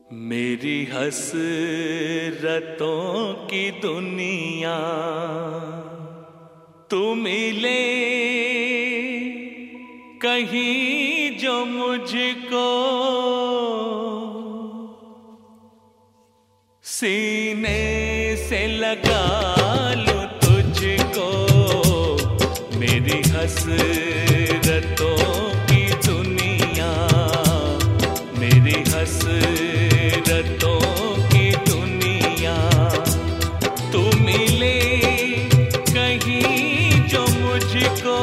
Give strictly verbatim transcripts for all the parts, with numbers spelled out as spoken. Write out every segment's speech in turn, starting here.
मेरी हसरतों की दुनिया तू मिले कहीं जो मुझको, सीने से लगा लूं तुझको। मेरी हसरतों की दुनिया, मेरी हसरतों की दुनिया तू मिले कहीं जो मुझको,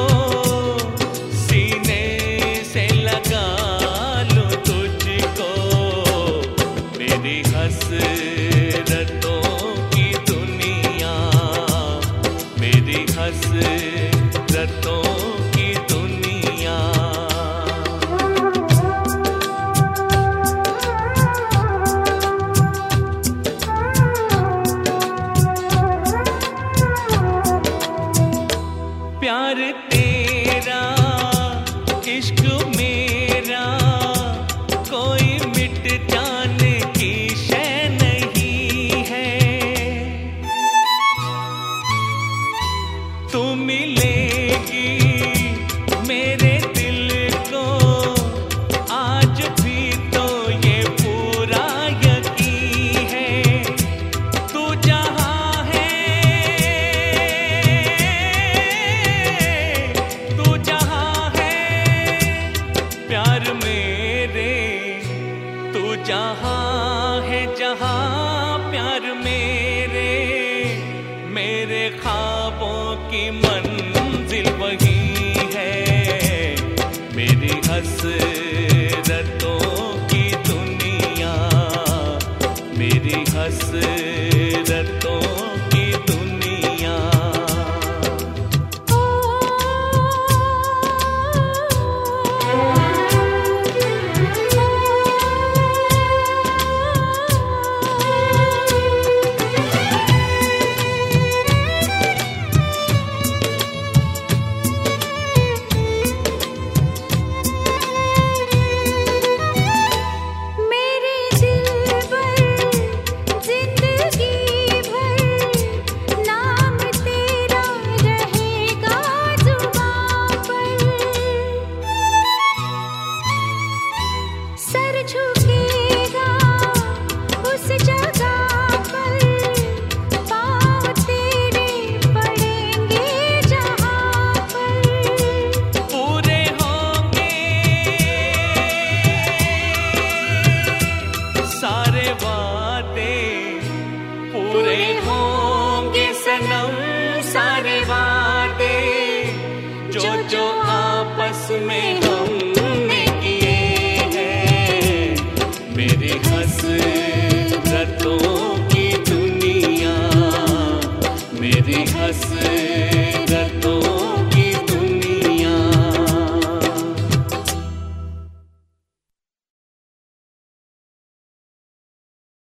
सीने से लगा लूं तुझको। मेरी हसरतों की दुनिया, मेरी हसरतों की दुनिया। प्यार तेरा इश्क मेरा कोई मिट जाने की शय नहीं है। तू मिलेगी मेरे दिल को, आज भी तो ये पूरा यकीन है। तू जहाँ है, तू जहाँ है प्यार मेरे, तू जहाँ है जहाँ प्यार मेरे। मेरे ख्वाबों की मंजिल वही है। मेरी हसरतों की दुनिया, मेरी हसरतों की दुनिया। मेरे दिल पर जिंदगी भर नाम तेरा रहेगा जुबां पर। सर झुकेगा उस जगह पर, पाँव तेरे पड़ेंगे जहाँ पर। पूरे होंगे सारे वादे, पूरे होंगे सनम सारे वादे, जो जो आपस में